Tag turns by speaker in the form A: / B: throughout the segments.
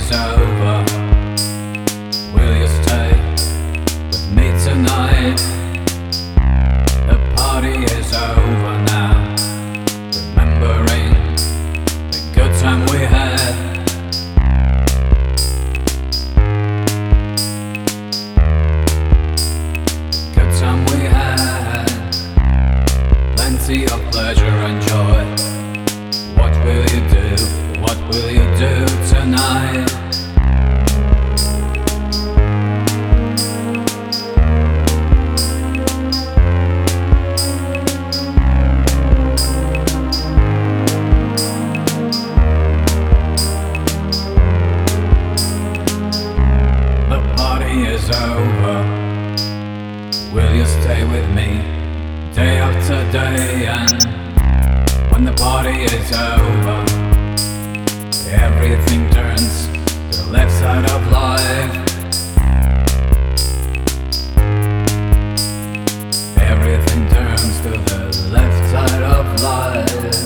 A: is over. Will you stay with me tonight? The party is over now. Remembering the good time we had. Good time we had. Plenty of pleasure and joy. What will you do? What will you do tonight? The party is over. Will you stay with me day after day? And when the party is over, everything turns to the left side of life. Everything turns to the left side of life.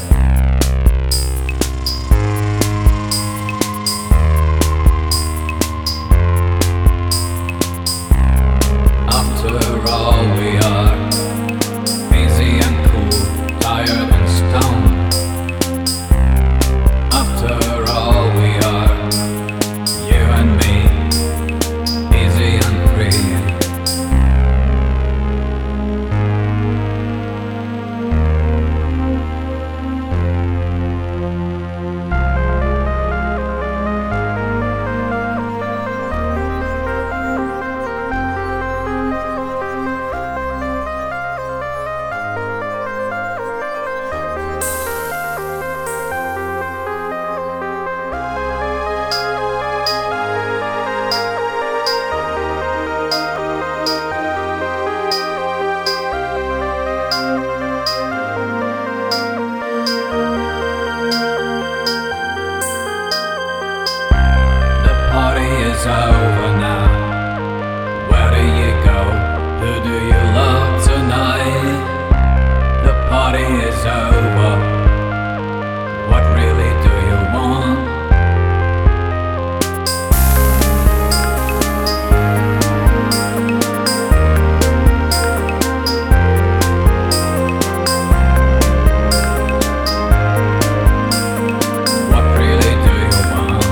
A: After all, we are easy and cool, tired and stoned. After all, we are you and me, easy and free. It's over now. Where do you go? Who do you love tonight? The party is over. What really do you want? What really do you want?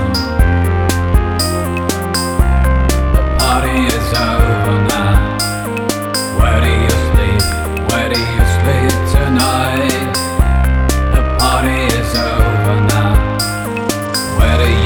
A: Is over now. Where do you sleep? Where do you sleep tonight? The party is over now. Where do you